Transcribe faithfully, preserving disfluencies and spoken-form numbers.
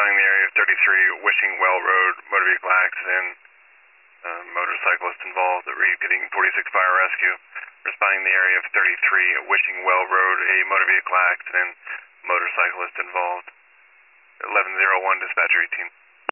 responding to the area of thirty-three Wishing Well Road, motor vehicle accident, uh, motorcyclist involved. Read getting forty-six Fire Rescue. Responding to the area of thirty-three Wishing Well Road, a motor vehicle accident, motorcyclist involved. eleven oh one, dispatcher eighteen.